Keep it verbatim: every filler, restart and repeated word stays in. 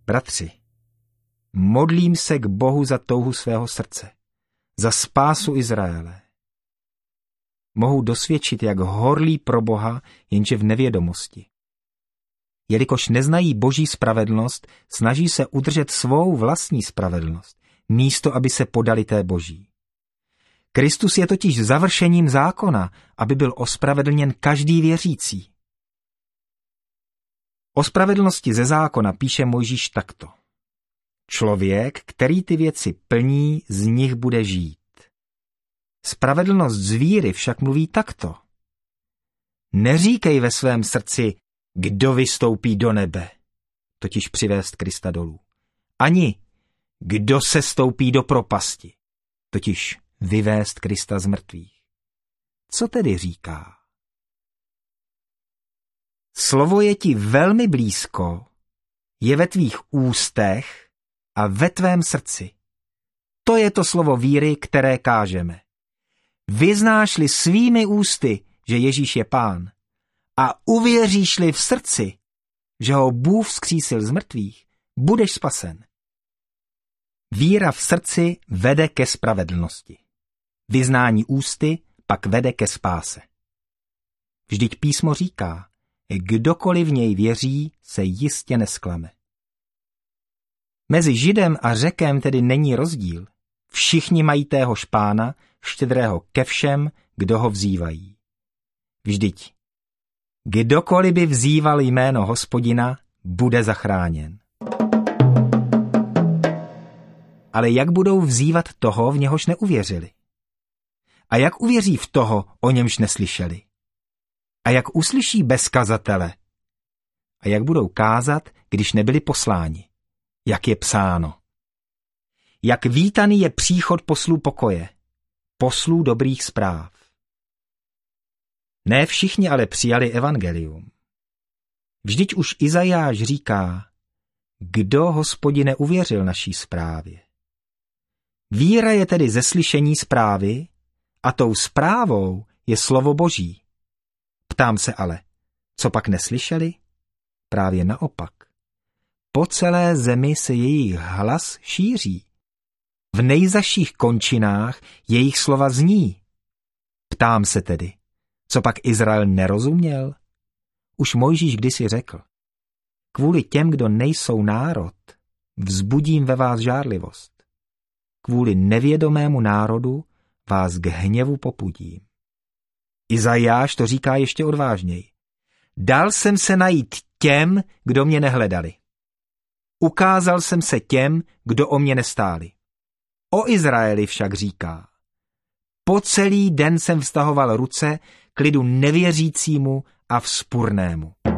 Bratři, modlím se k Bohu za touhu svého srdce, za spásu Izraele. Mohu dosvědčit, jak horlí pro Boha, jenže v nevědomosti. Jelikož neznají Boží spravedlnost, snaží se udržet svou vlastní spravedlnost, místo aby se podali té Boží. Kristus je totiž završením zákona, aby byl ospravedlněn každý věřící. O spravedlnosti ze zákona píše Mojžíš takto. Člověk, který ty věci plní, z nich bude žít. Spravedlnost z víry však mluví takto. Neříkej ve svém srdci, kdo vystoupí do nebe, totiž přivést Krista dolů. Ani kdo se stoupí do propasti, totiž vyvést Krista z mrtvých. Co tedy říká? Slovo je ti velmi blízko, je ve tvých ústech a ve tvém srdci. To je to slovo víry, které kážeme. Vyznáš-li svými ústy, že Ježíš je Pán, a uvěříš-li v srdci, že ho Bůh vzkřísil z mrtvých, budeš spasen. Víra v srdci vede ke spravedlnosti. Vyznání ústy pak vede ke spáse. Vždyť písmo říká, kdokoliv v něj věří, se jistě nesklame. Mezi Židem a Řekem tedy není rozdíl. Všichni mají téhož Pána, štědrého ke všem, kdo ho vzývají. Vždyť, kdokoliv by vzýval jméno Hospodina, bude zachráněn. Ale jak budou vzývat toho, v něhož neuvěřili? A jak uvěří v toho, o němž neslyšeli? A jak uslyší bez kazatele? A jak budou kázat, když nebyli posláni? Jak je psáno? Jak vítaný je příchod poslů pokoje, poslů dobrých zpráv. Ne všichni ale přijali evangelium. Vždyť už Izajáš říká, kdo, Hospodine, uvěřil naší zprávě. Víra je tedy ze slyšení zprávy a tou zprávou je slovo Boží. Ptám se ale, co pak neslyšeli? Právě naopak. Po celé zemi se jejich hlas šíří. V nejzaších končinách jejich slova zní. Ptám se tedy, co pak Izrael nerozuměl? Už Mojžíš kdysi řekl, kvůli těm, kdo nejsou národ, vzbudím ve vás žárlivost. Kvůli nevědomému národu vás k hněvu popudím. Izajáš to říká ještě odvážněji. Dal jsem se najít těm, kdo mě nehledali. Ukázal jsem se těm, kdo o mě nestáli. O Izraeli však říká. Po celý den jsem vztahoval ruce k lidu nevěřícímu a vzpurnému.